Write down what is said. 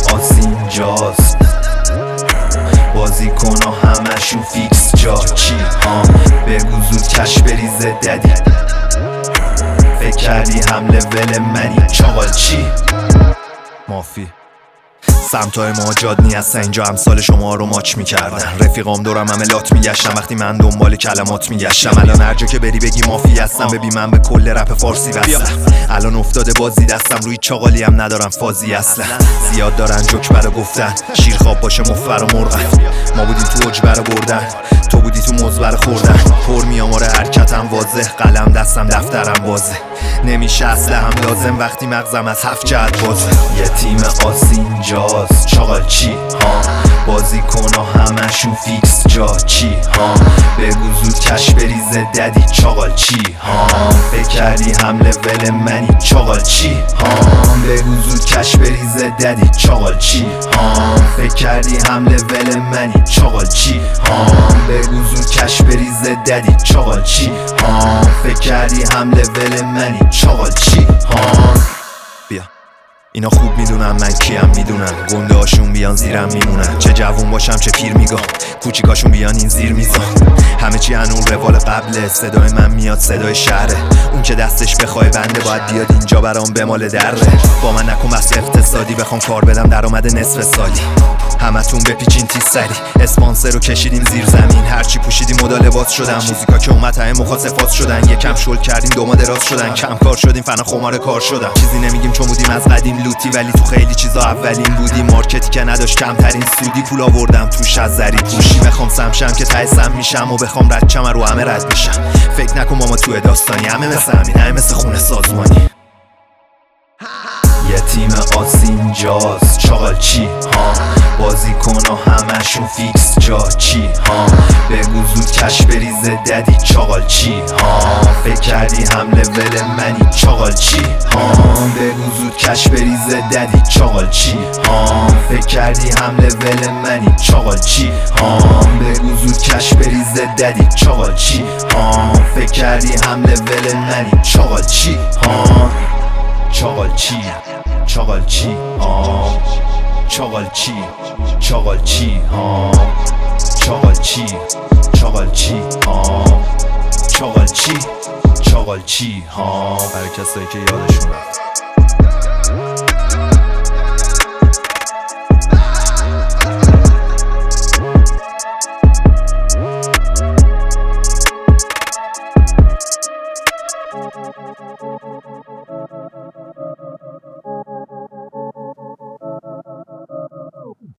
آسینجاست، بازیکن‌ها همشون فیکس جا چی بگو زود کش بریزه ددی، فکر کردی هم لول منی چاقال چی؟ مافی سمتای ما جادنی هستن، اینجا امثال شما رو ماچ میکردن. رفیقام دورم همه لات میگشتم وقتی من دنبال کلمات میگشتم. الان هر جا که بری بگی مافی هستم، ببین من به کل رپ فارسی بستم. الان افتاده بازی دستم، روی چاقالی هم ندارم فازی اصلا. زیاد دارن جوک برا گفتن، شیر خواب باشه مفر و مرغن. ما بودیم تو عجبه رو بردن، تو بودی تو مزبر خوردن. پر میاماره حرکتم واضح، قلم دستم دفترم بازه. نمیشه اصله هم لازم وقتی مغزم از 7 جهت بازه. یه تیم آسینجاست، چاقال چی بازیکن‌ها همشون فیکس جا چی بگو زود کش بریزه ددی چاقال چی فکر کردی هم لول منی چاقال چی بگو زود کش بریزه ددی چاقال چی فکر کردی هم لول منی چاقال چی بگو زود کش بریزه ددی چاقال چی فکر کردی هم لول منی چاقال چی بیا اینا خوب میدونن من کیم، میدونن گنده هاشون بیان زیرم میمونن. چه جوون باشم چه پیر میگم، کوچیکاشون بیان این زیر میزان. همه چی هنون روال قبله، صدای من میاد صدای شهره. اون که دستش بخوای بنده باید بیاد اینجا برام بمال دره. با من نکن بس اقتصادی، بخوام کار بدم درآمد نصف سالی. همتون بپیچین تیز سری، اسپانسر رو کشیدیم زیر زمین. هرچی پوشیدیم مدل لباس شدن، موزیکا که اومد همه مخاصفات شدن. یکم شل کردیم دوما دراز شدن، کم کار شدیم فنا خمار کار شدن. چیزی نمیگیم چون بودیم از قدیم لوتی، ولی تو خیلی چیزا اولین بودیم. مارکتی که نداشت کمترین سودی، پول آوردم توش از زری پوشی. بخوام سمشم که تایسم میشم و بخوام ردچم رو همه رد میشم. فکر نکن ماما تو داستانی، همه مثل همین، همه مثل خونه سازمانی. یه تیم آسینجاست، چاقال چی بازیکن‌ها همشون فیکس جا چی بگو زود کش بریزه ددی چاقال چی فکر کردی هم لول منی چاقال چی بگو زود کش بریزه ددی چاقال چی فکر کردی هم لول منی چاقال چی بگو زود کش بریزه ددی چاقال چی فکر کردی هم لول منی چاقال چی چاقال چی چاقال چی چاقال چی چاقال چی چاقال چی چاقال چی چاقال چی چاقال چی برای کسایی که یادشون رفت.